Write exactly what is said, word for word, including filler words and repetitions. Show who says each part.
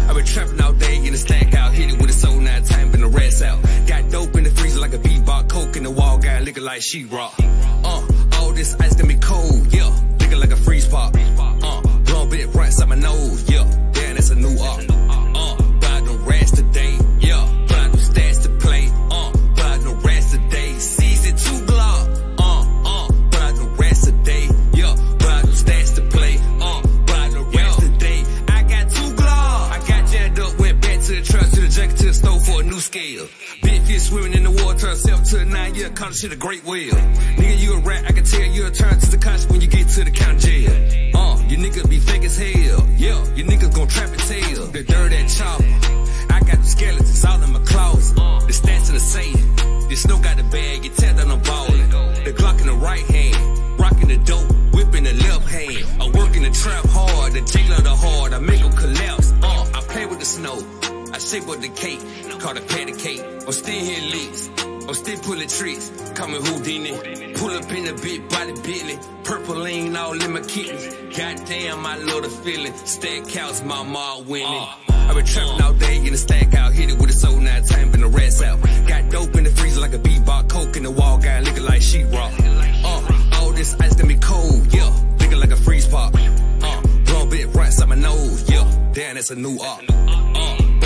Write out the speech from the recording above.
Speaker 1: I been trapping all day in the stack out, hit it with a soul nine time, been the rats out. Got dope in the freezer like a B-Bot, coke in the wall, got liquor like sheetrock. Uh, all this ice got me cold, yeah, liquor like a freeze pop. Uh, blowing bit right inside my nose, yeah, damn that's a new up. Uh, buy no rats today, yeah, buy no stats to play. Uh, buy no rats today, season two Glock. Uh, uh, buy no rats today, yeah, buy no stats to play. Uh, buy no rats today. I got two Glock. I got jammed up, went back to the truck, to the jacket, to the stove for a new scale. Big fish swimming in the water, turn seven to a nine, yeah, call shit a great whale. Nigga, you a rat, I can tell you a turn to the country when you get to the county jail. Uh, you niggas be fake as hell, yeah, you niggas gon' trap and tail. The dirt that chopper, I got the skeletons all in my closet. The stats in the safe, the snow got the bag, you tell that I'm ballin'. The Glock in the right hand, rockin' the dope, whipping the left hand. I work in the trap hard, the jailer the hard, I make them collapse. Uh, I play with the snow, I shape up the cake, call it patty cake. I'm still hitting leaks, I'm still pulling tricks, call me Houdini. Pull up in a big body Bentley, purple lean all in my kidneys. Goddamn, I love the feeling. Stack counts, my ma winning. Uh, I been trapping all day in the stack out, hit it with a soul nine time, been the rats out. Got dope in the freezer like a B-Bot, coke in the wall, got liquor like sheetrock. Uh, all this ice got me cold, yeah, liquor like a freeze pop. Uh, blowing bit right inside my nose, yeah, damn that's a new up. Uh,